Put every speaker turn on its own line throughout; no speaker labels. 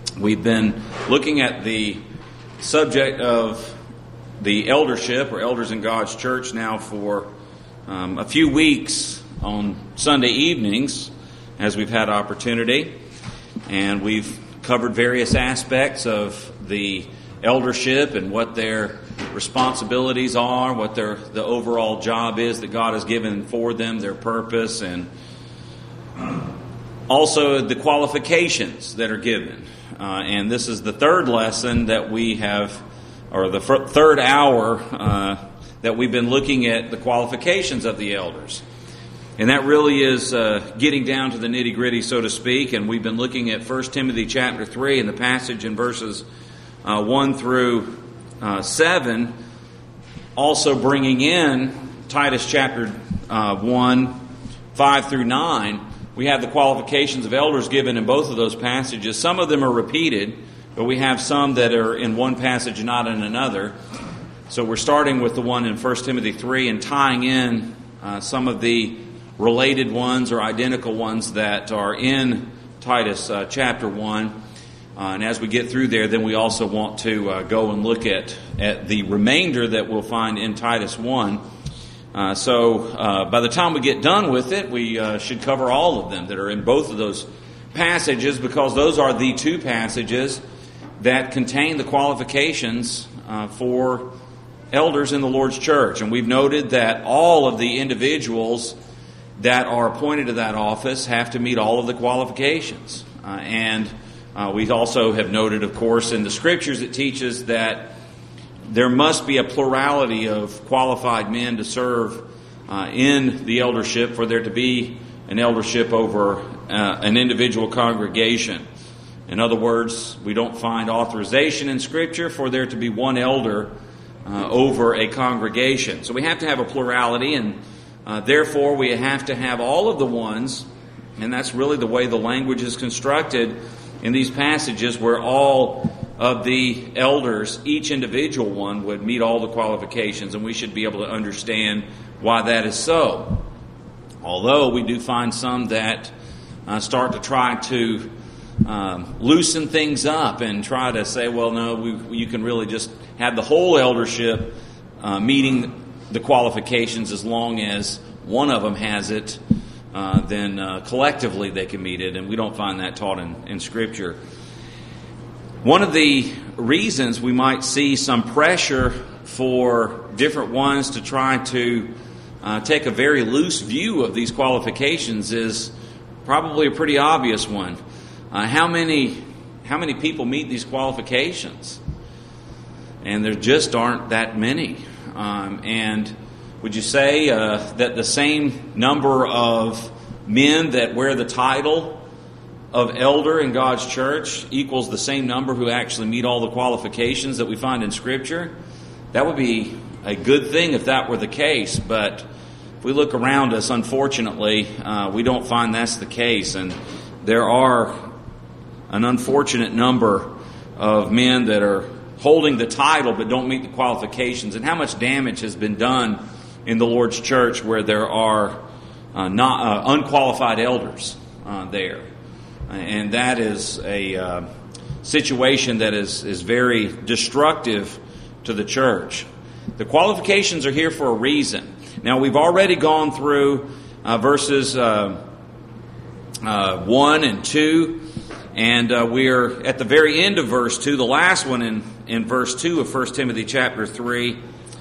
We've been looking at the subject of the eldership or elders in God's church now for a few weeks on Sunday evenings as we've had opportunity. And we've covered various aspects of the eldership and what their responsibilities are, what the overall job is that God has given for them, their purpose, and also the qualifications that are given. And this is the third lesson that we have, or the third hour that we've been looking at the qualifications of the elders. And that really is getting down to the nitty-gritty, so to speak. And we've been looking at 1 Timothy chapter 3 and the passage in verses 1 through 7, also bringing in Titus chapter 1, 5 through 9. We have the qualifications of elders given in both of those passages. Some of them are repeated, but we have some that are in one passage and not in another. So we're starting with the one in 1 Timothy 3 and tying in some of the related ones or identical ones that are in Titus chapter 1. And as we get through there, then we also want to go and look at the remainder that we'll find in Titus 1. So by the time we get done with it, we should cover all of them that are in both of those passages, because those are the two passages that contain the qualifications for elders in the Lord's church. And we've noted that all of the individuals that are appointed to that office have to meet all of the qualifications. And we also have noted, of course, in the Scriptures it teaches that there must be a plurality of qualified men to serve in the eldership for there to be an eldership over an individual congregation. In other words, we don't find authorization in Scripture for there to be one elder over a congregation. So we have to have a plurality, and therefore we have to have all of the ones, and that's really the way the language is constructed in these passages, where all of the elders, each individual one, would meet all the qualifications, and we should be able to understand why that is so. Although we do find some that start to try to loosen things up and try to say, well, no, you can really just have the whole eldership meeting the qualifications as long as one of them has it, then collectively they can meet it, and we don't find that taught in Scripture. One of the reasons we might see some pressure for different ones to try to take a very loose view of these qualifications is probably a pretty obvious one. How many people meet these qualifications? And there just aren't that many. And would you say that the same number of men that wear the title of elder in God's church equals the same number who actually meet all the qualifications that we find in Scripture? That would be a good thing if that were the case, but if we look around us, unfortunately, we don't find that's the case, and there are an unfortunate number of men that are holding the title but don't meet the qualifications. And how much damage has been done in the Lord's church where there are unqualified elders there. And that is a situation that is very destructive to the church. The qualifications are here for a reason. Now, we've already gone through verses 1 and 2, and we're at the very end of verse 2, the last one in verse 2 of 1 Timothy chapter 3,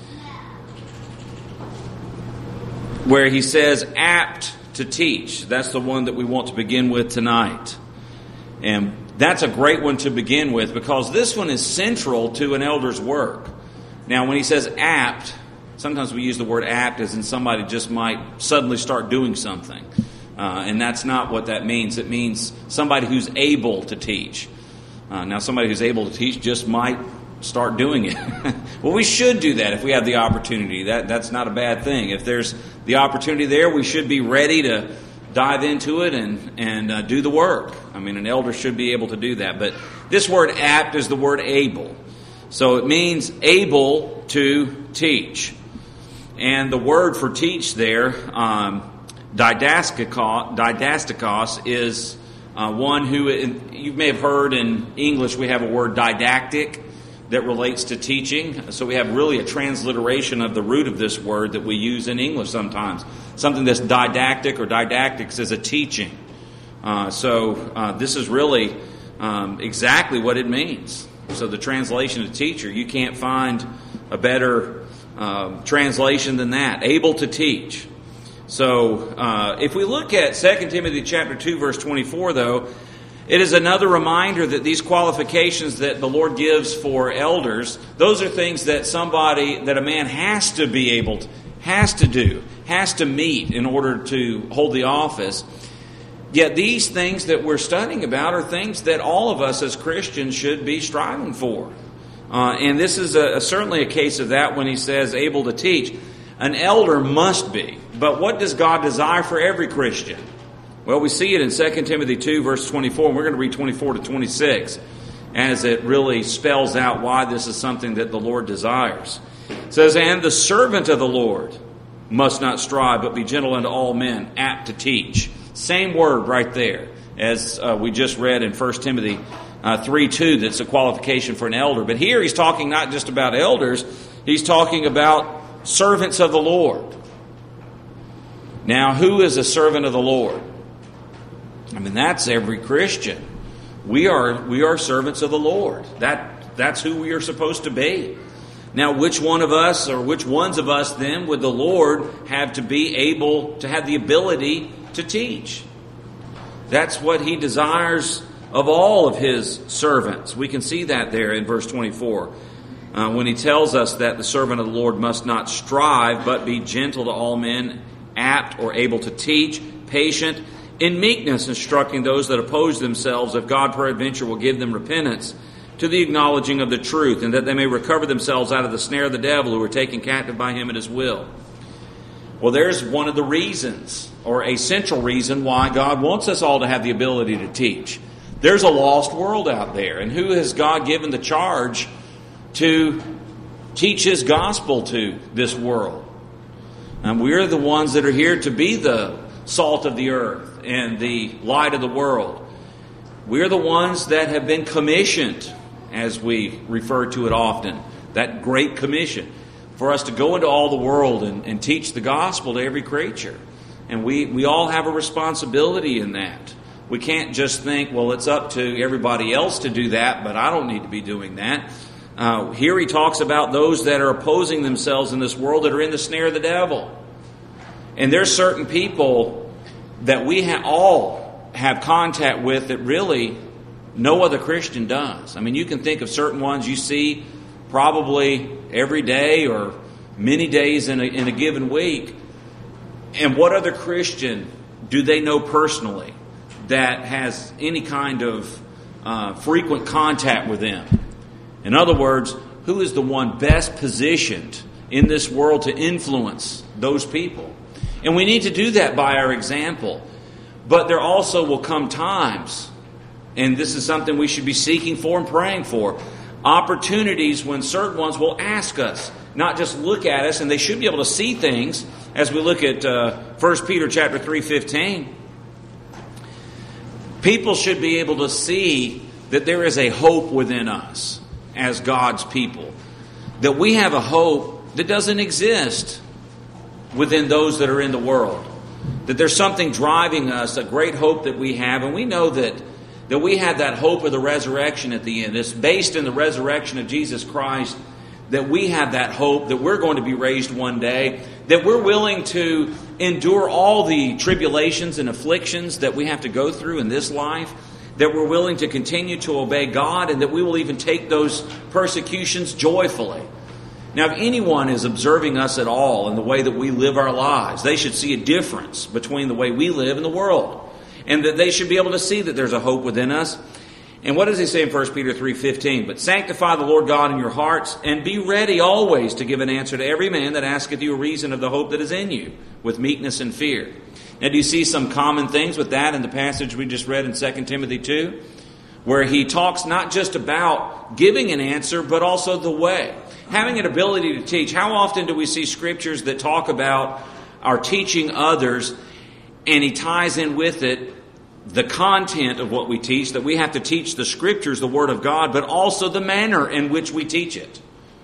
where he says, apt to teach. That's the one that we want to begin with tonight. And that's a great one to begin with, because this one is central to an elder's work. Now, when he says apt, sometimes we use the word apt as in somebody just might suddenly start doing something. And that's not what that means. It means somebody who's able to teach. Now, somebody who's able to teach just might start doing it. Well, we should do that if we have the opportunity. That's not a bad thing. If there's the opportunity there, we should be ready to dive into it and do the work. I mean, an elder should be able to do that. But this word apt is the word able. So it means able to teach. And the word for teach there, didastikos, is One who, you may have heard in English, we have a word didactic that relates to teaching. So we have really a transliteration of the root of this word that we use in English sometimes. Something that's didactic, or didactics is a teaching. So this is really exactly what it means. So the translation of teacher, you can't find a better translation than that. Able to teach. So if we look at 2 Timothy chapter 2, verse 24, though, it is another reminder that these qualifications that the Lord gives for elders, those are things that a man has to be able to, has to do, has to meet in order to hold the office. Yet these things that we're studying about are things that all of us as Christians should be striving for. And this is certainly a case of that when he says able to teach. An elder must be. But what does God desire for every Christian? Well, we see it in 2 Timothy 2, verse 24, and we're going to read 24 to 26, as it really spells out why this is something that the Lord desires. It says, "And the servant of the Lord must not strive, but be gentle unto all men, apt to teach." Same word right there, as we just read in 1 Timothy 3:2, that's a qualification for an elder. But here he's talking not just about elders, he's talking about servants of the Lord. Now, who is a servant of the Lord? I mean, that's every Christian. We are servants of the Lord. That's who we are supposed to be. Now, which one of us, or which ones of us then would the Lord have to be able to have the ability to teach? That's what he desires of all of his servants. We can see that there in verse 24. When he tells us that the servant of the Lord must not strive, but be gentle to all men, apt or able to teach, patient, in meekness instructing those that oppose themselves, if God peradventure will give them repentance to the acknowledging of the truth, and that they may recover themselves out of the snare of the devil, who are taken captive by him at his will. Well, there's one of the reasons, or a central reason, why God wants us all to have the ability to teach. There's a lost world out there, and who has God given the charge to teach his gospel to this world? And we're the ones that are here to be the salt of the earth and the light of the world. We're the ones that have been commissioned, as we refer to it often, that great commission, for us to go into all the world and teach the gospel to every creature. And we all have a responsibility in that. We can't just think, well, it's up to everybody else to do that, but I don't need to be doing that. Here he talks about those that are opposing themselves in this world, that are in the snare of the devil. And there's certain people that we all have contact with that really no other Christian does. I mean, you can think of certain ones you see probably every day or many days in a given week. And what other Christian do they know personally that has any kind of frequent contact with them? In other words, who is the one best positioned in this world to influence those people? And we need to do that by our example. But there also will come times, and this is something we should be seeking for and praying for, opportunities when certain ones will ask us, not just look at us, and they should be able to see things, as we look at 1 Peter chapter 3:15. People should be able to see that there is a hope within us as God's people. That we have a hope that doesn't exist within those that are in the world. That there's something driving us, a great hope that we have, and we know that we have that hope of the resurrection at the end. It's based in the resurrection of Jesus Christ, that we have that hope that we're going to be raised one day, that we're willing to endure all the tribulations and afflictions that we have to go through in this life, that we're willing to continue to obey God, and that we will even take those persecutions joyfully. Now, if anyone is observing us at all in the way that we live our lives, they should see a difference between the way we live and the world. And that they should be able to see that there's a hope within us. And what does he say in 1 Peter 3:15? But sanctify the Lord God in your hearts, and be ready always to give an answer to every man that asketh you a reason of the hope that is in you, with meekness and fear. Now, do you see some common things with that in the passage we just read in 2 Timothy 2? Where he talks not just about giving an answer, but also the way. Having an ability to teach. How often do we see scriptures that talk about our teaching others, and he ties in with it the content of what we teach, that we have to teach the Scriptures, the Word of God, but also the manner in which we teach it.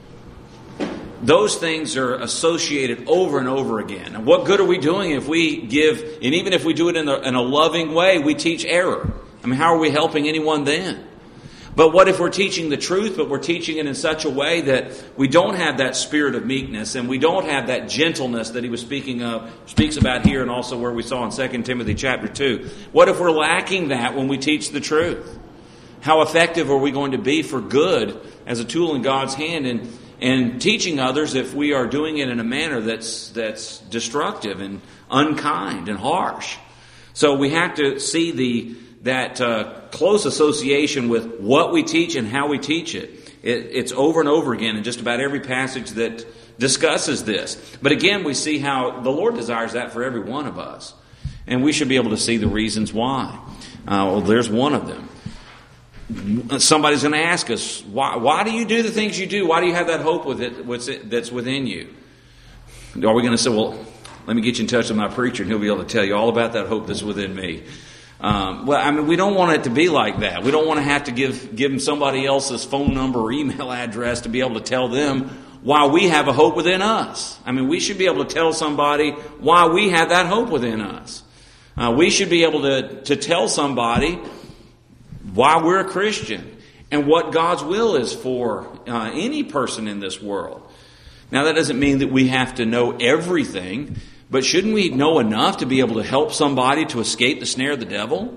Those things are associated over and over again. And what good are we doing if we give, and even if we do it in a loving way, we teach error? I mean, how are we helping anyone then? But what if we're teaching the truth, but we're teaching it in such a way that we don't have that spirit of meekness and we don't have that gentleness that he was speaks about here and also where we saw in 2 Timothy chapter 2. What if we're lacking that when we teach the truth? How effective are we going to be for good as a tool in God's hand and teaching others if we are doing it in a manner that's destructive and unkind and harsh? So we have to see that close association with what we teach and how we teach it. It's over and over again in just about every passage that discusses this. But again, we see how the Lord desires that for every one of us. And we should be able to see the reasons why. Well, there's one of them. Somebody's going to ask us, why do you do the things you do? Why do you have that hope that's within you? Are we going to say, well, let me get you in touch with my preacher and he'll be able to tell you all about that hope that's within me? Well, I mean, we don't want it to be like that. We don't want to have to give them somebody else's phone number or email address to be able to tell them why we have a hope within us. I mean, we should be able to tell somebody why we have that hope within us. We should be able to tell somebody why we're a Christian and what God's will is for any person in this world. Now, that doesn't mean that we have to know everything, but shouldn't we know enough to be able to help somebody to escape the snare of the devil?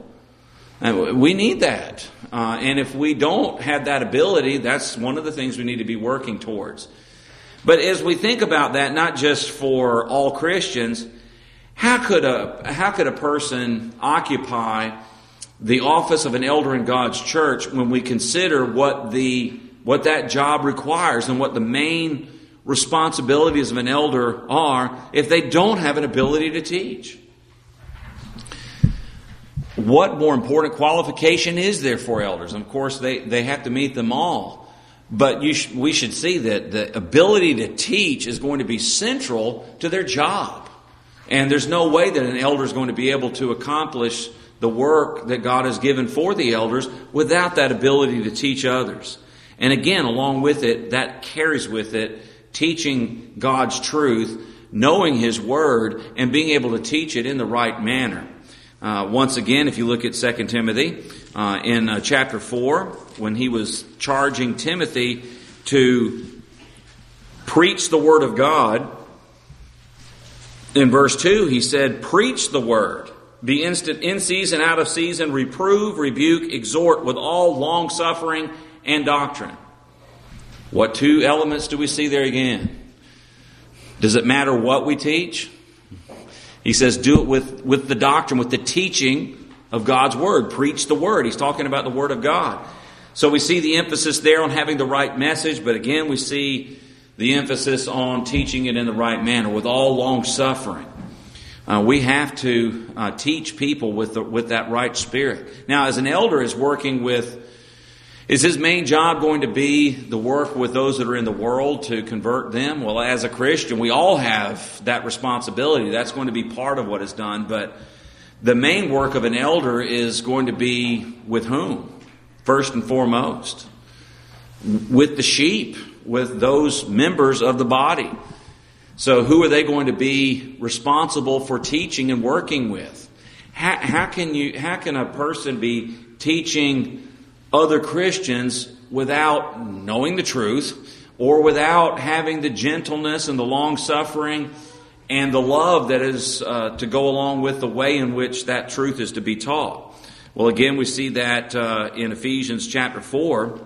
We need that. And if we don't have that ability, that's one of the things we need to be working towards. But as we think about that, not just for all Christians, how could a person occupy the office of an elder in God's church when we consider what that job requires and what the main responsibilities of an elder are if they don't have an ability to teach? What more important qualification is there for elders? And of course, they have to meet them all. But we should see that the ability to teach is going to be central to their job. And there's no way that an elder is going to be able to accomplish the work that God has given for the elders without that ability to teach others. And again, along with it, that carries with it teaching God's truth, knowing His Word, and being able to teach it in the right manner. Once again, if you look at 2 Timothy, in chapter 4, when he was charging Timothy to preach the Word of God, in verse 2, he said, "Preach the Word. Be instant in season, out of season, reprove, rebuke, exhort with all long-suffering and doctrine." What two elements do we see there again? Does it matter what we teach? He says, do it with the doctrine, with the teaching of God's Word. Preach the Word. He's talking about the Word of God. So we see the emphasis there on having the right message, but again we see the emphasis on teaching it in the right manner, with all long-suffering. We have to teach people with that right spirit. Now, as an elder is working with, is his main job going to be the work with those that are in the world to convert them? Well, as a Christian, we all have that responsibility. That's going to be part of what is done. But the main work of an elder is going to be with whom? First and foremost, with the sheep, with those members of the body. So who are they going to be responsible for teaching and working with? How can a person be teaching other Christians without knowing the truth, or without having the gentleness and the long-suffering and the love that is to go along with the way in which that truth is to be taught? Well, again, we see that in Ephesians chapter 4.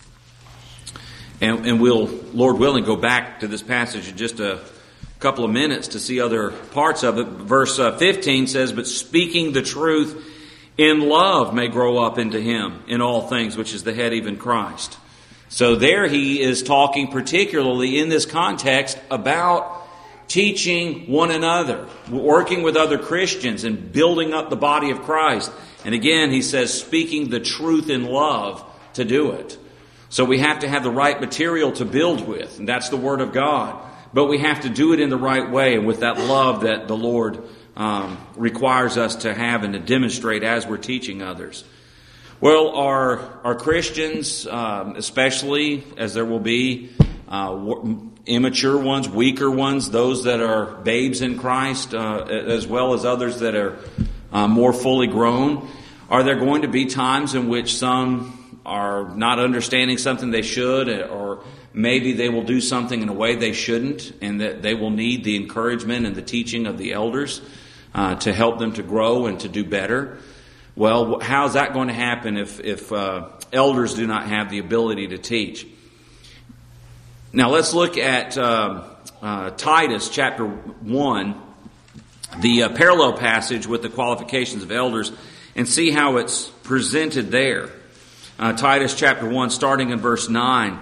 And we'll, Lord willing, go back to this passage in just a couple of minutes to see other parts of it. Verse 15 says, "But speaking the truth in love may grow up into Him in all things, which is the head, even Christ." So there he is talking particularly in this context about teaching one another, working with other Christians and building up the body of Christ. And again, he says, speaking the truth in love to do it. So we have to have the right material to build with, and that's the Word of God. But we have to do it in the right way and with that love that the Lord requires us to have and to demonstrate as we're teaching others? Well, are Christians, especially as there will be immature ones, weaker ones, those that are babes in Christ, as well as others that are more fully grown, are there going to be times in which some are not understanding something they should, or maybe they will do something in a way they shouldn't, and that they will need the encouragement and the teaching of the elders to help them to grow and to do better? Well, how's that going to happen if elders do not have the ability to teach? Now let's look at Titus chapter 1, the parallel passage with the qualifications of elders, and see how it's presented there. Titus chapter 1, starting in verse 9.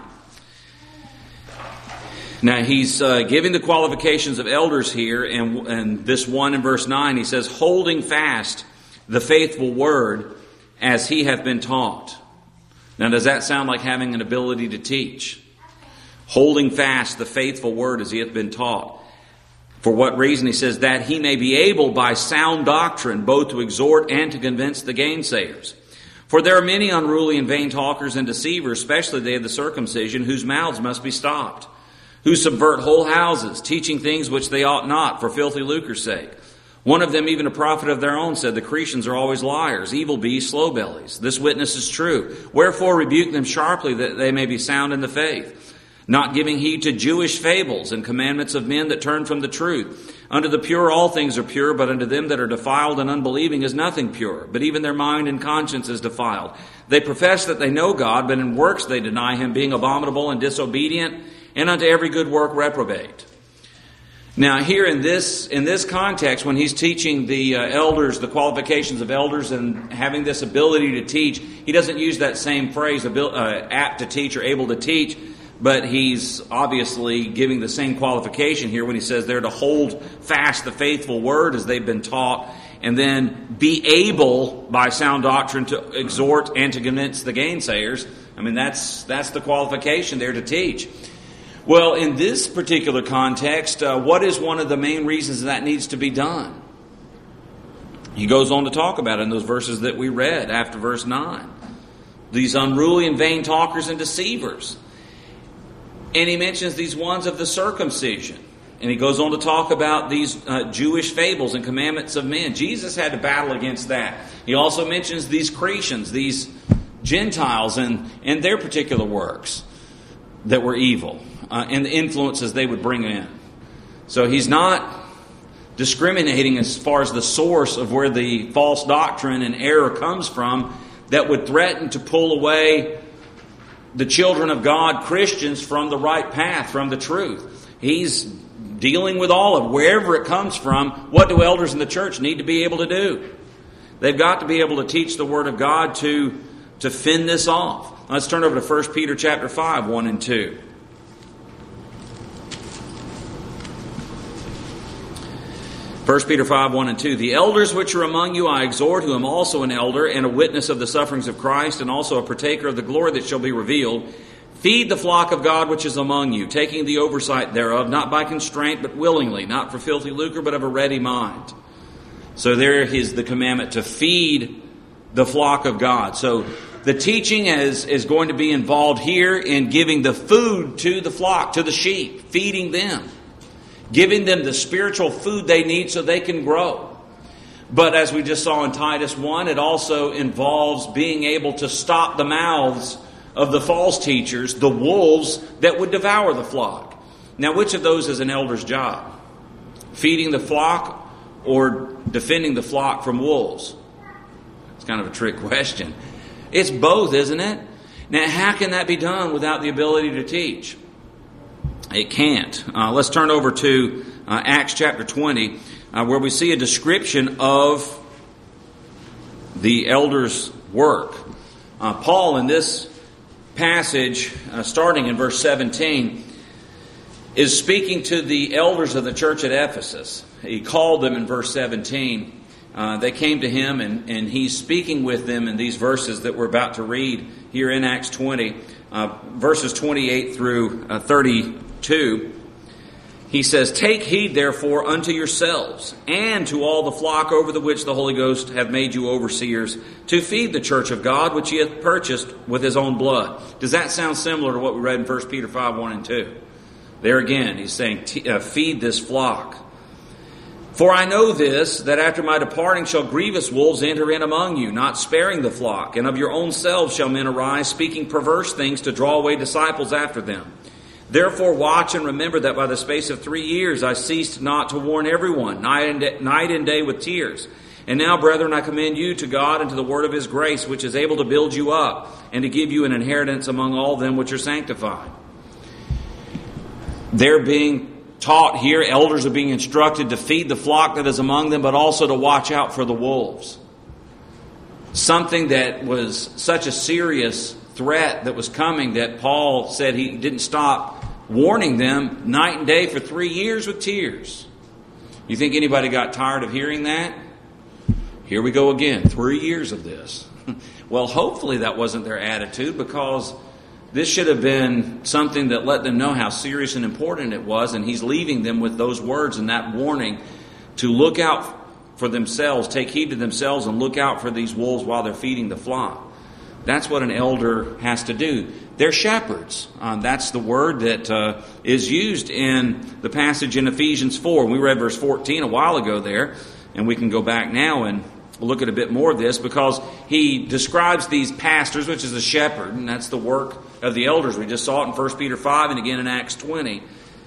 Now he's giving the qualifications of elders here, and this one in verse 9, he says, holding fast the faithful word as he hath been taught. Now does that sound like having an ability to teach? Holding fast the faithful word as he hath been taught. For what reason? He says, that he may be able by sound doctrine both to exhort and to convince the gainsayers. For there are many unruly and vain talkers and deceivers, especially they of the circumcision, whose mouths must be stopped, who subvert whole houses, teaching things which they ought not, for filthy lucre's sake. One of them, even a prophet of their own, said, the Cretians are always liars, evil beasts, slow bellies. This witness is true. Wherefore rebuke them sharply, that they may be sound in the faith, not giving heed to Jewish fables and commandments of men that turn from the truth. Unto the pure all things are pure, but unto them that are defiled and unbelieving is nothing pure, but even their mind and conscience is defiled. They profess that they know God, but in works they deny him, being abominable and disobedient, and unto every good work reprobate. Now here in this context, when he's teaching the elders, the qualifications of elders and having this ability to teach, he doesn't use that same phrase, apt to teach or able to teach, but he's obviously giving the same qualification here when he says they're to hold fast the faithful word as they've been taught, and then be able by sound doctrine to exhort and to convince the gainsayers. I mean, that's the qualification there to teach. Well, in this particular context, what is one of the main reasons that needs to be done? He goes on to talk about it in those verses that we read after verse 9. These unruly and vain talkers and deceivers. And he mentions these ones of the circumcision. And he goes on to talk about these Jewish fables and commandments of men. Jesus had to battle against that. He also mentions these Cretians, these Gentiles and their particular works that were evil. And the influences they would bring in. So he's not discriminating as far as the source of where the false doctrine and error comes from that would threaten to pull away the children of God, Christians, from the right path, from the truth. He's dealing with all of wherever it comes from. What do elders in the church need to be able to do? They've got to be able to teach the Word of God to fend this off. Let's turn over to 1 Peter chapter 5, 1 and 2. 1 Peter 5, 1 and 2. The elders which are among you I exhort, who am also an elder and a witness of the sufferings of Christ, and also a partaker of the glory that shall be revealed. Feed the flock of God which is among you, taking the oversight thereof, not by constraint, but willingly, not for filthy lucre, but of a ready mind. So there is the commandment to feed the flock of God. So the teaching is going to be involved here in giving the food to the flock, to the sheep, feeding them. Giving them the spiritual food they need so they can grow. But as we just saw in Titus 1, it also involves being able to stop the mouths of the false teachers, the wolves that would devour the flock. Now, which of those is an elder's job? Feeding the flock or defending the flock from wolves? It's kind of a trick question. It's both, isn't it? Now, how can that be done without the ability to teach? It can't. Let's turn over to Acts chapter 20, where we see a description of the elders' work. Paul, in this passage, starting in verse 17, is speaking to the elders of the church at Ephesus. He called them in verse 17. They came to him, and he's speaking with them in these verses that we're about to read here in Acts 20, verses 28 through 32. He says, "Take heed, therefore, unto yourselves, and to all the flock over the which the Holy Ghost hath made you overseers, to feed the church of God, which he hath purchased with his own blood." Does that sound similar to what we read in 1 Peter 5, 1 and 2? There again, he's saying, feed this flock. "For I know this, that after my departing shall grievous wolves enter in among you, not sparing the flock. And of your own selves shall men arise, speaking perverse things to draw away disciples after them. Therefore watch and remember that by the space of 3 years I ceased not to warn everyone, night and day with tears. And now, brethren, I commend you to God and to the word of his grace, which is able to build you up and to give you an inheritance among all them which are sanctified." They're being taught here, elders are being instructed to feed the flock that is among them, but also to watch out for the wolves. Something that was such a serious threat that was coming that Paul said he didn't stop warning them night and day for 3 years with tears. You think anybody got tired of hearing that? Here we go again, 3 years of this. Well, hopefully that wasn't their attitude, because this should have been something that let them know how serious and important it was, and he's leaving them with those words and that warning to look out for themselves, take heed to themselves, and look out for these wolves while they're feeding the flock. That's what an elder has to do. They're shepherds. That's the word that is used in the passage in Ephesians 4. We read verse 14 a while ago there, and we can go back now and look at a bit more of this, because he describes these pastors, which is a shepherd, and that's the work of the elders. We just saw it in 1 Peter 5 and again in Acts 20.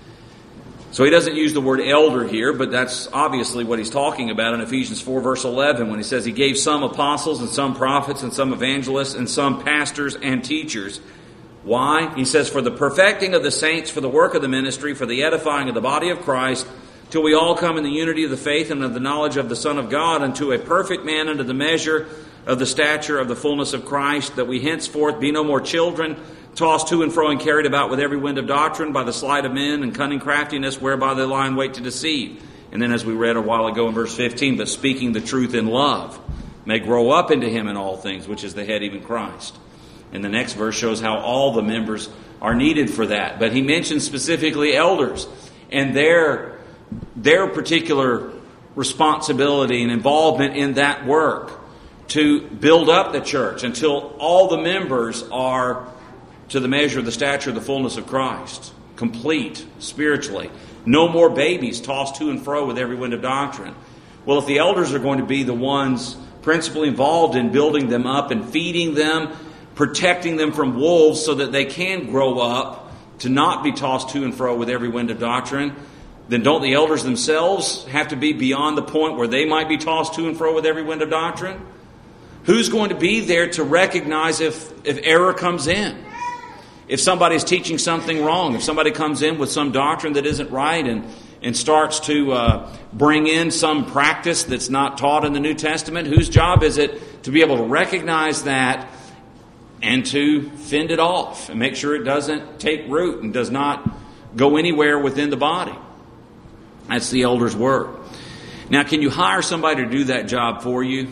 So he doesn't use the word elder here, but that's obviously what he's talking about in Ephesians 4 verse 11 when he says he gave some apostles and some prophets and some evangelists and some pastors and teachers. Why? He says, "For the perfecting of the saints, for the work of the ministry, for the edifying of the body of Christ, till we all come in the unity of the faith and of the knowledge of the Son of God, unto a perfect man, unto the measure of the stature of the fullness of Christ, that we henceforth be no more children, tossed to and fro and carried about with every wind of doctrine by the sleight of men and cunning craftiness, whereby they lie in wait to deceive." And then as we read a while ago in verse 15, "But speaking the truth in love, may grow up into him in all things, which is the head, even Christ." And the next verse shows how all the members are needed for that. But he mentions specifically elders and their particular responsibility and involvement in that work to build up the church until all the members are to the measure of the stature of the fullness of Christ, complete spiritually. No more babies tossed to and fro with every wind of doctrine. Well, if the elders are going to be the ones principally involved in building them up and feeding them, protecting them from wolves so that they can grow up to not be tossed to and fro with every wind of doctrine, then don't the elders themselves have to be beyond the point where they might be tossed to and fro with every wind of doctrine? Who's going to be there to recognize if error comes in? If somebody's teaching something wrong, if somebody comes in with some doctrine that isn't right and starts to bring in some practice that's not taught in the New Testament, whose job is it to be able to recognize that and to fend it off and make sure it doesn't take root and does not go anywhere within the body? That's the elder's work. Now, can you hire somebody to do that job for you?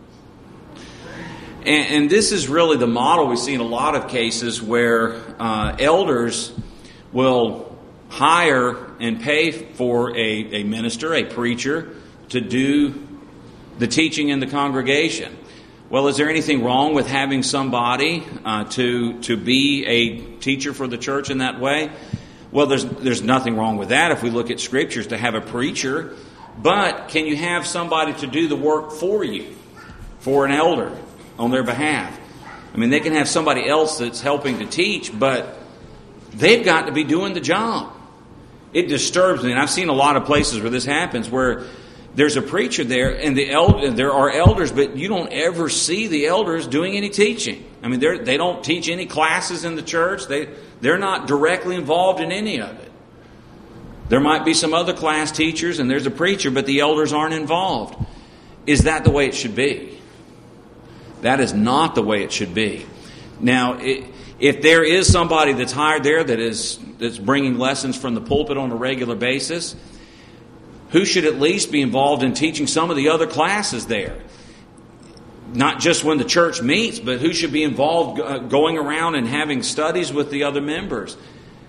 And this is really the model we see in a lot of cases where elders will hire and pay for a minister, a preacher, to do the teaching in the congregation. Well, is there anything wrong with having somebody to be a teacher for the church in that way? Well, there's nothing wrong with that if we look at scriptures, to have a preacher. But can you have somebody to do the work for you, for an elder, on their behalf? I mean, they can have somebody else that's helping to teach, but they've got to be doing the job. It disturbs me, and I've seen a lot of places where this happens, where there's a preacher there, and there are elders, but you don't ever see the elders doing any teaching. I mean, they don't teach any classes in the church. They're not directly involved in any of it. There might be some other class teachers, and there's a preacher, but the elders aren't involved. Is that the way it should be? That is not the way it should be. Now, if there is somebody that's hired there that's bringing lessons from the pulpit on a regular basis, who should at least be involved in teaching some of the other classes there? Not just when the church meets, but who should be involved going around and having studies with the other members?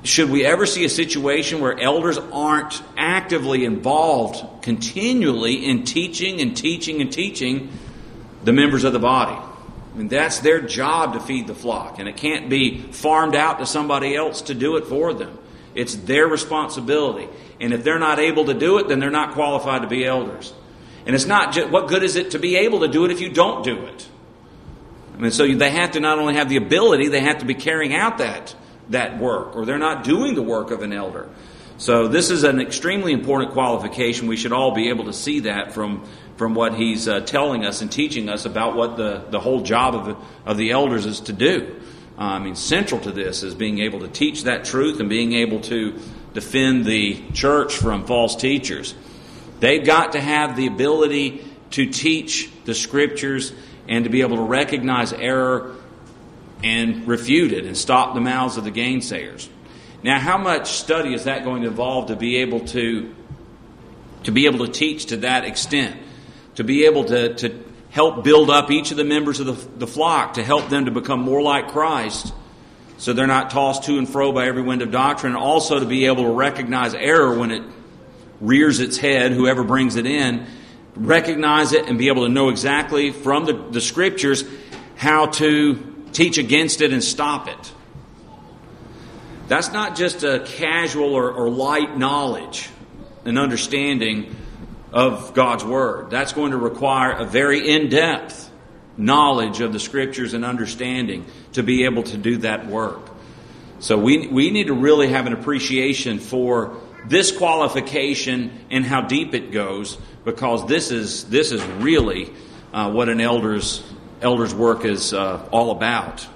should we ever see a situation where elders aren't actively involved continually in teaching and teaching and teaching the members of the body? I mean, that's their job to feed the flock, and it can't be farmed out to somebody else to do it for them. It's their responsibility. And if they're not able to do it, then they're not qualified to be elders. And it's not just, what good is it to be able to do it if you don't do it? I mean, so they have to not only have the ability, they have to be carrying out that work, or they're not doing the work of an elder. So this is an extremely important qualification. We should all be able to see that from what he's telling us and teaching us about what the whole job of the elders is to do. I mean, central to this is being able to teach that truth and being able to defend the church from false teachers. They've got to have the ability to teach the Scriptures and to be able to recognize error and refute it and stop the mouths of the gainsayers. Now, how much study is that going to involve to be able to teach to that extent? To be able to help build up each of the members of the flock, to help them to become more like Christ, so they're not tossed to and fro by every wind of doctrine, and also to be able to recognize error when it rears its head, whoever brings it in, recognize it and be able to know exactly from the Scriptures how to teach against it and stop it. That's not just a casual or light knowledge and understanding of God's Word. That's going to require a very in-depth knowledge of the Scriptures and understanding to be able to do that work. So we need to really have an appreciation for this qualification and how deep it goes, because this is really what an elder's work is all about.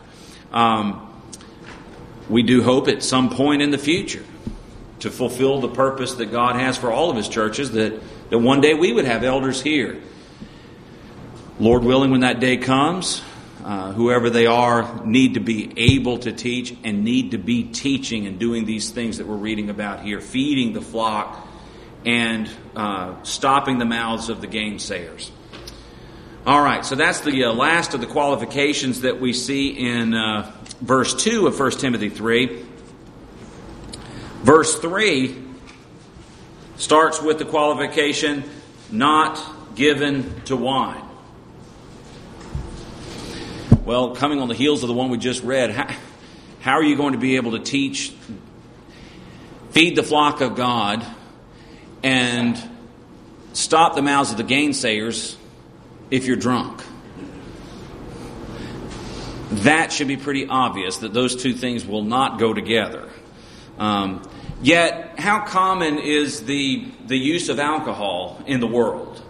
We do hope at some point in the future to fulfill the purpose that God has for all of His churches, that one day we would have elders here. Lord willing, when that day comes, whoever they are need to be able to teach and need to be teaching and doing these things that we're reading about here, feeding the flock and stopping the mouths of the gainsayers. All right, so that's the last of the qualifications that we see in verse 2 of 1 Timothy 3. Verse 3 starts with the qualification, not given to wine. Well, coming on the heels of the one we just read, how are you going to be able to teach, feed the flock of God, and stop the mouths of the gainsayers if you're drunk? That should be pretty obvious that those two things will not go together. Yet, how common is the use of alcohol in the world?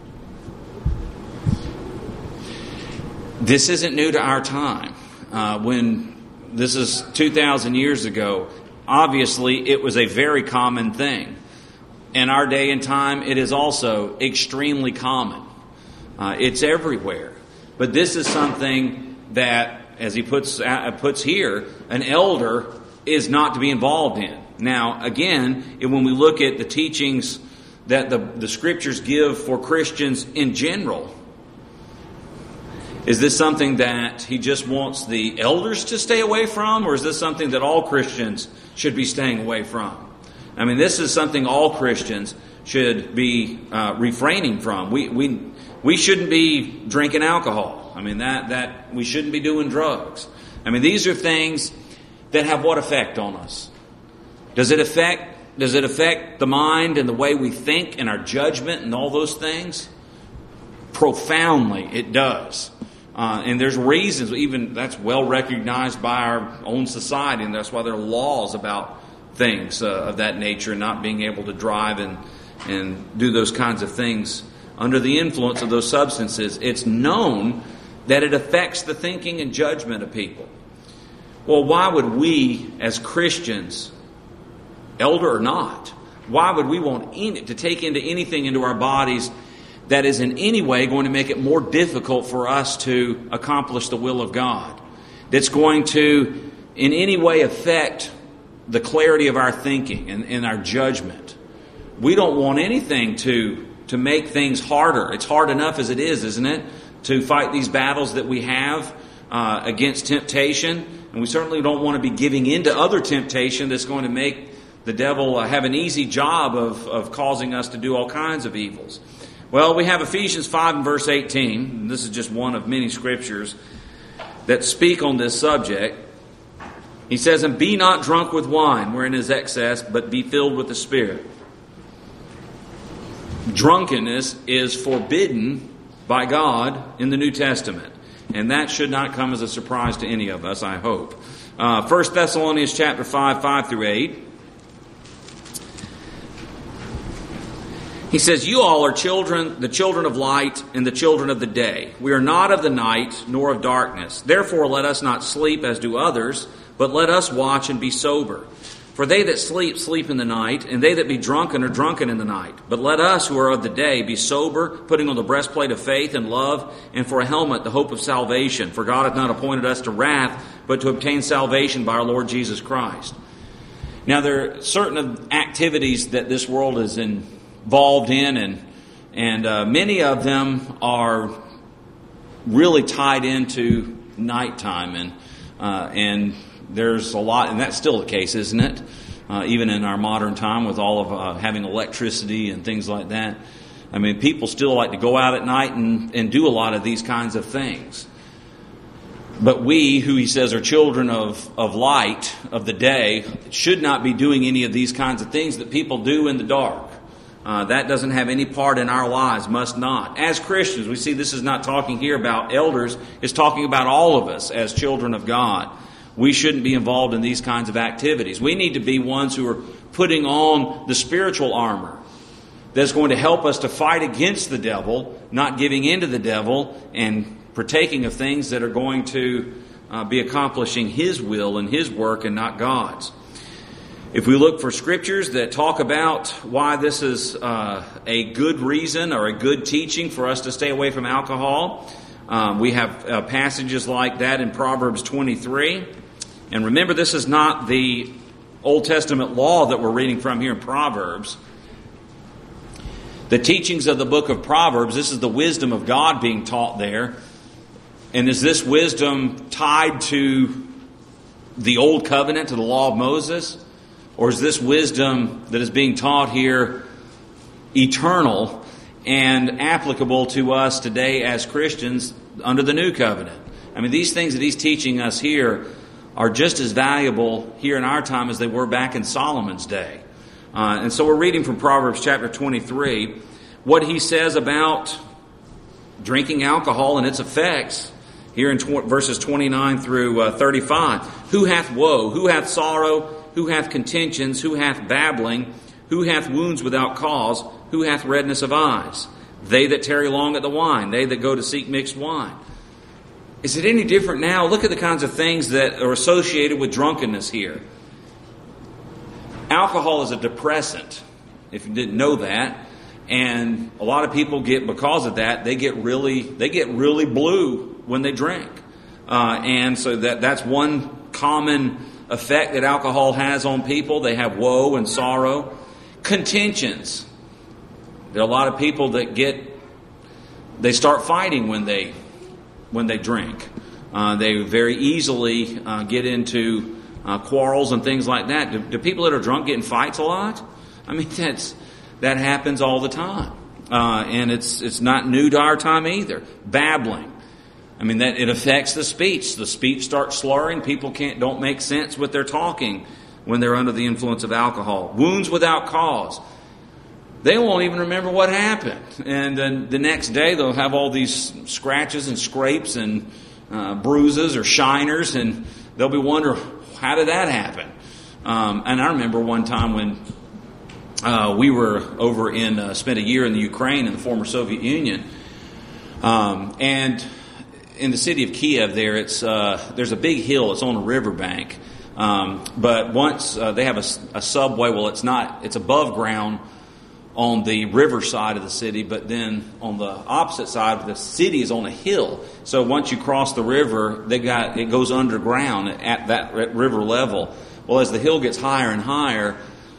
This isn't new to our time. When this is 2,000 years ago, obviously it was a very common thing. In our day and time, it is also extremely common. It's everywhere. But this is something that, as he puts here, an elder is not to be involved in. Now, again, when we look at the teachings that the Scriptures give for Christians in general, is this something that he just wants the elders to stay away from, or is this something that all Christians should be staying away from? I mean, this is something all Christians should be refraining from. We shouldn't be drinking alcohol. I mean, that we shouldn't be doing drugs. I mean, these are things that have what effect on us? Does it affect the mind and the way we think and our judgment and all those things? Profoundly, it does. And there's reasons, even that's well recognized by our own society, and that's why there are laws about things of that nature, and not being able to drive and do those kinds of things under the influence of those substances. It's known that it affects the thinking and judgment of people. Well, why would we as Christians, elder or not, why would we want to take anything into our bodies that is in any way going to make it more difficult for us to accomplish the will of God? That's going to in any way affect the clarity of our thinking and our judgment. We don't want anything to make things harder. It's hard enough as it is, isn't it? To fight these battles that we have against temptation And we certainly don't want to be giving in to other temptation that's going to make the devil have an easy job of causing us to do all kinds of evils. Well, we have Ephesians 5 and verse 18. This is just one of many scriptures that speak on this subject. He says, "And be not drunk with wine, wherein is excess, but be filled with the Spirit." Drunkenness is forbidden by God in the New Testament. And that should not come as a surprise to any of us, I hope. 1 Thessalonians chapter 5, 5 through 8. He says, "You all are children, the children of light and the children of the day. We are not of the night nor of darkness. Therefore let us not sleep as do others, but let us watch and be sober. For they that sleep, sleep in the night, and they that be drunken are drunken in the night. But let us who are of the day be sober, putting on the breastplate of faith and love, and for a helmet the hope of salvation. For God hath not appointed us to wrath, but to obtain salvation by our Lord Jesus Christ." Now there are certain activities that this world is involved in, and many of them are really tied into nighttime, and there's a lot, and that's still the case, isn't it? Even in our modern time with all of having electricity and things like that. I mean, people still like to go out at night and do a lot of these kinds of things. But we, who he says are children of light, of the day, should not be doing any of these kinds of things that people do in the dark. That doesn't have any part in our lives, must not. As Christians, we see this is not talking here about elders, it's talking about all of us as children of God. We shouldn't be involved in these kinds of activities. We need to be ones who are putting on the spiritual armor that's going to help us to fight against the devil, not giving in to the devil, and partaking of things that are going to be accomplishing his will and his work and not God's. If we look for scriptures that talk about why this is a good reason or a good teaching for us to stay away from alcohol, we have passages like that in Proverbs 23. And remember, this is not the Old Testament law that we're reading from here in Proverbs. The teachings of the book of Proverbs, this is the wisdom of God being taught there. And is this wisdom tied to the Old Covenant, to the law of Moses? Or is this wisdom that is being taught here eternal and applicable to us today as Christians under the New Covenant? I mean, these things that he's teaching us here are just as valuable here in our time as they were back in Solomon's day. And so we're reading from Proverbs chapter 23, what he says about drinking alcohol and its effects here in verses 29 through 35. "Who hath woe? Who hath sorrow? Who hath contentions? Who hath babbling? Who hath wounds without cause? Who hath redness of eyes? They that tarry long at the wine, they that go to seek mixed wine." Is it any different now? Look at the kinds of things that are associated with drunkenness here. Alcohol is a depressant, if you didn't know that. And a lot of people because of that, they get really blue when they drink. And so that's one common effect that alcohol has on people. They have woe and sorrow. Contentions. There are a lot of people that they start fighting when they drink. They very easily get into quarrels and things like that. Do people that are drunk get in fights a lot? I mean, that happens all the time. And it's not new to our time either. Babbling. I mean, that it affects the speech. The speech starts slurring. People don't make sense what they're talking when they're under the influence of alcohol. Wounds without cause. They won't even remember what happened. And then the next day they'll have all these scratches and scrapes and bruises or shiners, and they'll be wondering, how did that happen? And I remember one time when we were over spent a year in the Ukraine in the former Soviet Union. And in the city of Kiev there's a big hill. It's on a riverbank. But once they have a subway, well, it's above ground on the river side of the city, but then on the opposite side, the city is on a hill. So once you cross the river, it goes underground at that river level. Well, as the hill gets higher and higher,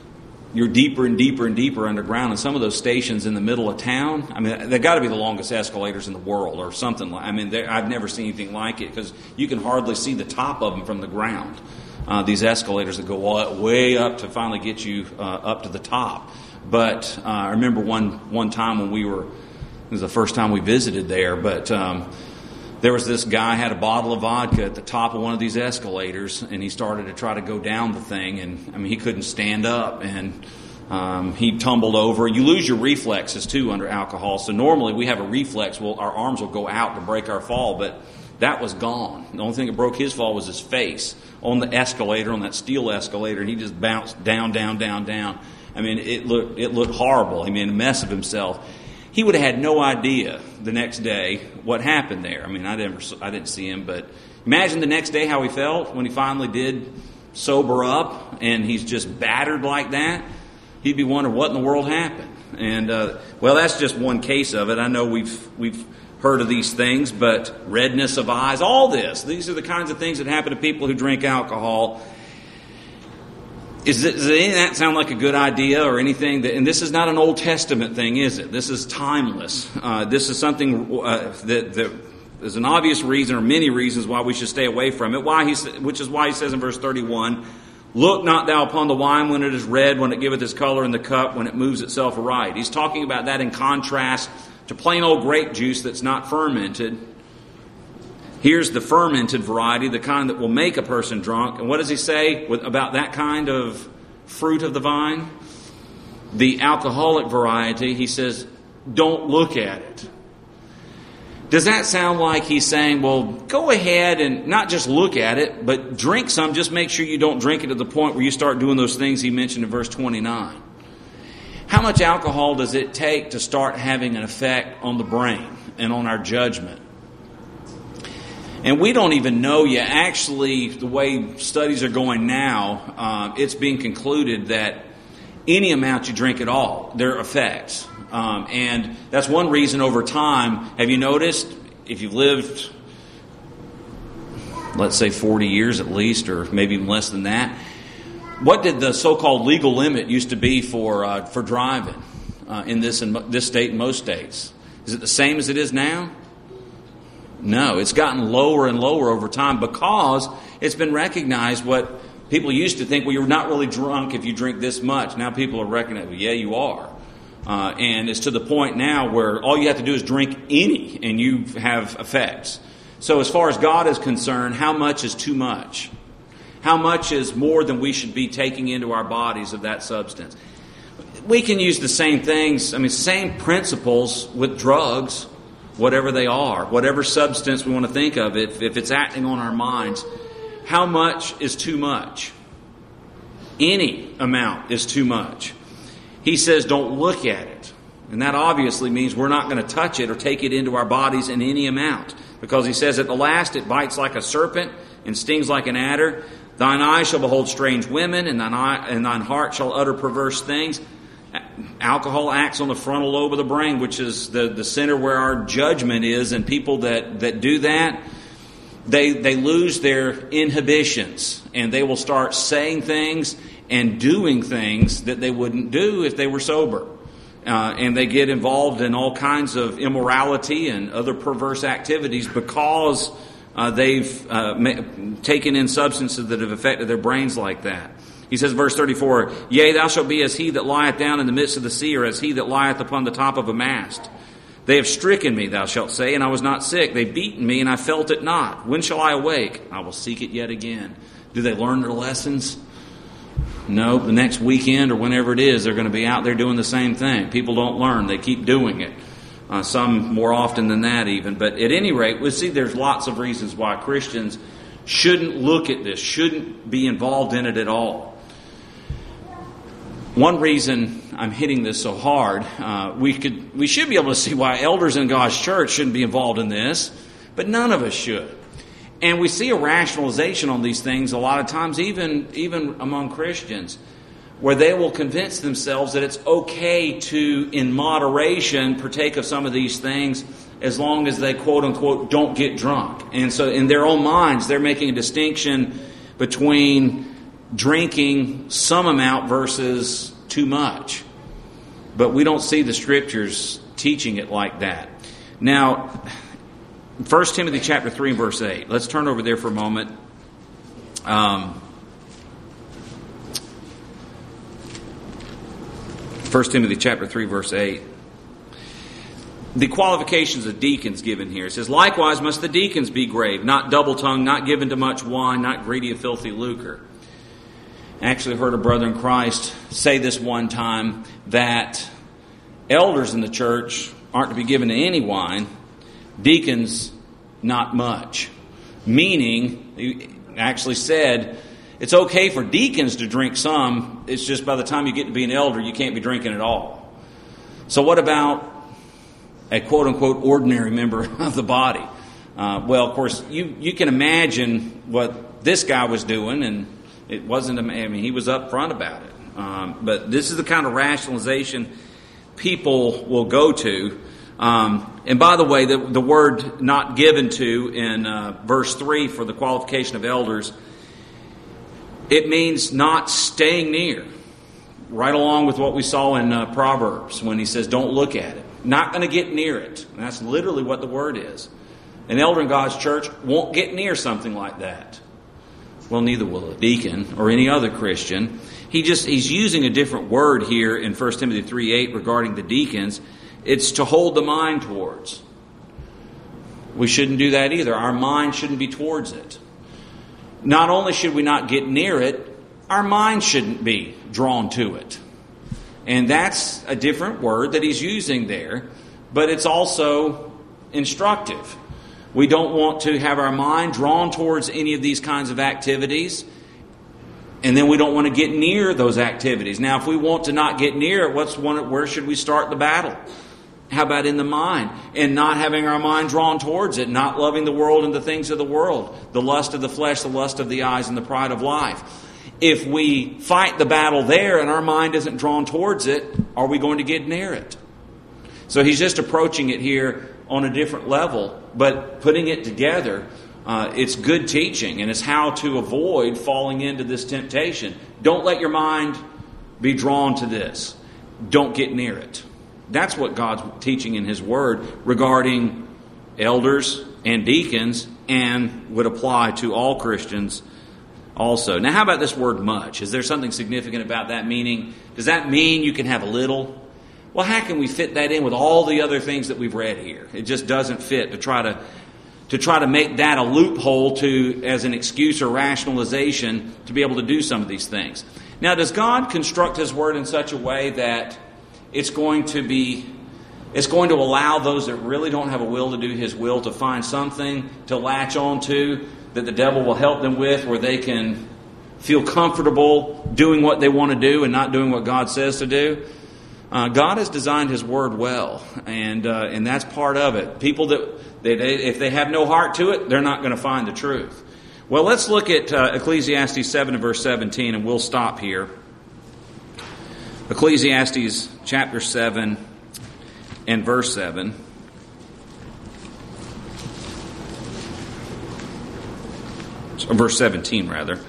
you're deeper and deeper and deeper underground. And some of those stations in the middle of town, I mean, they've got to be the longest escalators in the world or something. I mean, I've never seen anything like it because you can hardly see the top of them from the ground. These escalators that go way up to finally get you up to the top. But I remember one time when it was the first time we visited there, but there was this guy had a bottle of vodka at the top of one of these escalators, and he started to try to go down the thing, and I mean, he couldn't stand up, and he tumbled over. You lose your reflexes too under alcohol. So normally we have a reflex, our arms will go out to break our fall, but that was gone. The only thing that broke his fall was his face on the escalator, on that steel escalator, and he just bounced down, down, down, down. I mean, it looked horrible. He made a mess of himself. He would have had no idea the next day what happened there. I mean, I didn't see him, but imagine the next day how he felt when he finally did sober up, and he's just battered like that. He'd be wondering what in the world happened. And well, that's just one case of it. I know we've heard of these things, but redness of eyes, all this. These are the kinds of things that happen to people who drink alcohol. Does any of that sound like a good idea or anything? And this is not an Old Testament thing, is it? This is timeless. This is something that there's an obvious reason or many reasons why we should stay away from it. Which is why he says in verse 31, "Look not thou upon the wine when it is red, when it giveth its color, in the cup when it moves itself aright." He's talking about that in contrast to plain old grape juice that's not fermented. Here's the fermented variety, the kind that will make a person drunk. And what does he say about that kind of fruit of the vine? The alcoholic variety, he says, don't look at it. Does that sound like he's saying, well, go ahead and not just look at it, but drink some, just make sure you don't drink it to the point where you start doing those things he mentioned in verse 29. How much alcohol does it take to start having an effect on the brain and on our judgment? And we don't even know yet. Actually, the way studies are going now, it's being concluded that any amount you drink at all, there are effects. And that's one reason over time, have you noticed, if you've lived, let's say 40 years at least, or maybe even less than that, what did the so-called legal limit used to be for driving in this state and most states? Is it the same as it is now? No, it's gotten lower and lower over time because it's been recognized what people used to think, well, you're not really drunk if you drink this much. Now people are recognizing, well, yeah, you are. And it's to the point now where all you have to do is drink any and you have effects. So as far as God is concerned, how much is too much? How much is more than we should be taking into our bodies of that substance? We can use the same things, same principles with drugs, whatever they are, whatever substance we want to think of, if it's acting on our minds. How much is too much? Any amount is too much. He says don't look at it. And that obviously means we're not going to touch it or take it into our bodies in any amount. Because he says at the last it bites like a serpent and stings like an adder. Thine eyes shall behold strange women, and thine heart shall utter perverse things. Alcohol acts on the frontal lobe of the brain, which is the center where our judgment is. And people that do that, they lose their inhibitions. And they will start saying things and doing things that they wouldn't do if they were sober. And they get involved in all kinds of immorality and other perverse activities because they've taken in substances that have affected their brains like that. He says, verse 34, "Yea, thou shalt be as he that lieth down in the midst of the sea, or as he that lieth upon the top of a mast. They have stricken me, thou shalt say, and I was not sick. They beaten me, and I felt it not. When shall I awake? I will seek it yet again." Do they learn their lessons? No, the next weekend or whenever it is, they're going to be out there doing the same thing. People don't learn. They keep doing it. Some more often than that even. But at any rate, we see there's lots of reasons why Christians shouldn't look at this, shouldn't be involved in it at all. One reason I'm hitting this so hard, we should be able to see why elders in God's church shouldn't be involved in this, but none of us should. And we see a rationalization on these things a lot of times, even among Christians, where they will convince themselves that it's okay to, in moderation, partake of some of these things as long as they, quote unquote, don't get drunk. And so in their own minds, they're making a distinction between drinking some amount versus too much. But we don't see the Scriptures teaching it like that. Now, 1 Timothy chapter 3 and verse 8. Let's turn over there for a moment. 1 Timothy chapter 3 verse 8. The qualifications of deacons given here. It says, likewise must the deacons be grave, not double-tongued, not given to much wine, not greedy of filthy lucre. I actually heard a brother in Christ say this one time, that elders in the church aren't to be given to any wine, deacons not much. Meaning, he actually said, it's okay for deacons to drink some, it's just by the time you get to be an elder, you can't be drinking at all. So what about a quote-unquote ordinary member of the body? Well, of course, you can imagine what this guy was doing, and it wasn't, he was up front about it. But this is the kind of rationalization people will go to. And by the way, the word not given to in verse 3 for the qualification of elders, it means not staying near. Right along with what we saw in Proverbs when he says, don't look at it. Not going to get near it. And that's literally what the word is. An elder in God's church won't get near something like that. Well, neither will a deacon or any other Christian. He's using a different word here in 1 Timothy 3:8 regarding the deacons. It's to hold the mind towards. We shouldn't do that either. Our mind shouldn't be towards it. Not only should we not get near it, our mind shouldn't be drawn to it. And that's a different word that he's using there, but it's also instructive. We don't want to have our mind drawn towards any of these kinds of activities, and then we don't want to get near those activities. Now, if we want to not get near it, where should we start the battle? How about in the mind? And not having our mind drawn towards it, not loving the world and the things of the world, the lust of the flesh, the lust of the eyes, and the pride of life. If we fight the battle there and our mind isn't drawn towards it, are we going to get near it? So he's just approaching it here on a different level, but putting it together, it's good teaching, and it's how to avoid falling into this temptation. Don't let your mind be drawn to this. Don't get near it. That's what God's teaching in His Word regarding elders and deacons, and would apply to all Christians also. Now, how about this word much? Is there something significant about that meaning? Does that mean you can have a little? Well, how can we fit that in with all the other things that we've read here? It just doesn't fit to try to make that a loophole as an excuse or rationalization to be able to do some of these things. Now, does God construct His Word in such a way that it's going to allow those that really don't have a will to do His will to find something to latch on to that the devil will help them with, where they can feel comfortable doing what they want to do and not doing what God says to do? God has designed His Word well, and that's part of it. People that if they have no heart to it, they're not going to find the truth. Well, let's look at Ecclesiastes 7 and verse 17, and we'll stop here. Ecclesiastes chapter 7 and verse 7. Verse 17, rather.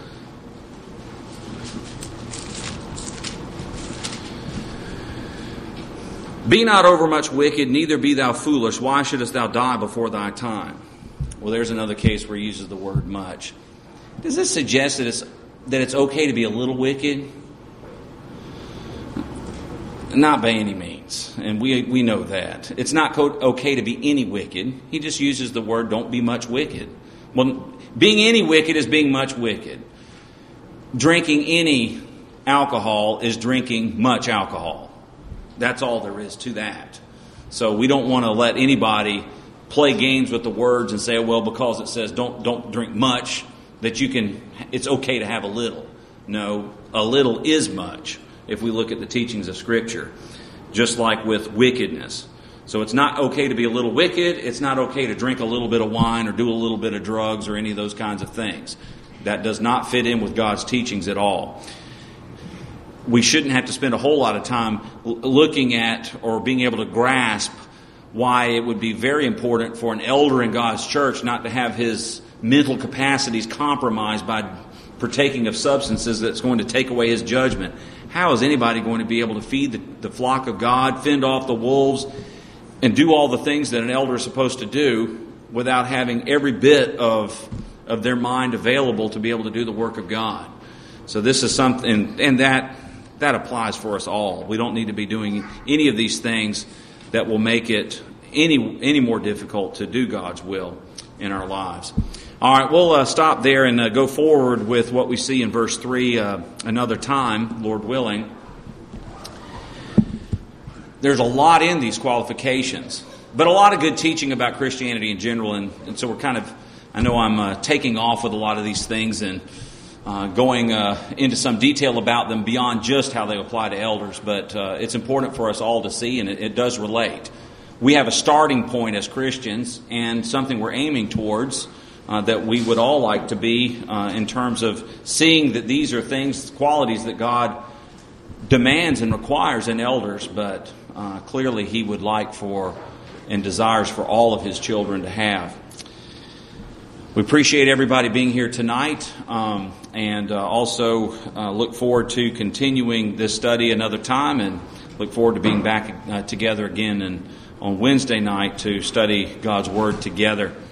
Be not overmuch wicked, neither be thou foolish. Why shouldest thou die before thy time? Well, there's another case where he uses the word much. Does this suggest that it's okay to be a little wicked? Not by any means. And we know that. It's not okay to be any wicked. He just uses the word don't be much wicked. Well, being any wicked is being much wicked. Drinking any alcohol is drinking much alcohol. That's all there is to that. So we don't want to let anybody play games with the words and say, well, because it says don't drink much, that it's okay to have a little. No, a little is much if we look at the teachings of Scripture, just like with wickedness. So it's not okay to be a little wicked. It's not okay to drink a little bit of wine or do a little bit of drugs or any of those kinds of things. That does not fit in with God's teachings at all. We shouldn't have to spend a whole lot of time looking at or being able to grasp why it would be very important for an elder in God's church not to have his mental capacities compromised by partaking of substances that's going to take away his judgment. how is anybody going to be able to feed the flock of God, fend off the wolves, and do all the things that an elder is supposed to do without having every bit of their mind available to be able to do the work of God? So this is something, and that applies for us all. We don't need to be doing any of these things that will make it any more difficult to do God's will in our lives. All right, we'll stop there and go forward with what we see in verse 3 another time, Lord willing. There's a lot in these qualifications, but a lot of good teaching about Christianity in general, and so I know I'm taking off with a lot of these things and going into some detail about them beyond just how they apply to elders, but it's important for us all to see, and it does relate. We have a starting point as Christians and something we're aiming towards that we would all like to be in terms of seeing that these are qualities that God demands and requires in elders, but clearly He would like for and desires for all of His children to have. We appreciate everybody being here tonight, and also look forward to continuing this study another time, and look forward to being back together again on Wednesday night to study God's Word together.